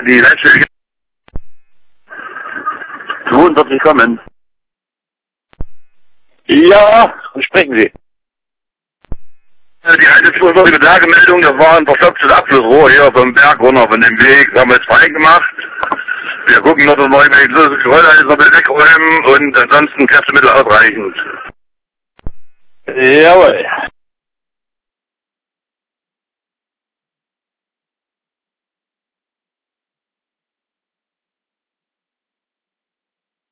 Die letzte Ton wird nicht kommen. Ja, sprechen Sie. Die eine vorsorgliche Lagemeldung, das war ein verstopftes Abflussrohr hier vom Berg runter von dem Weg. Das haben wir jetzt frei gemacht. Wir gucken noch, dass wir das Geröll alles noch ein bisschen wegräumen und ansonsten Kräftemittel ausreichend. Jawohl.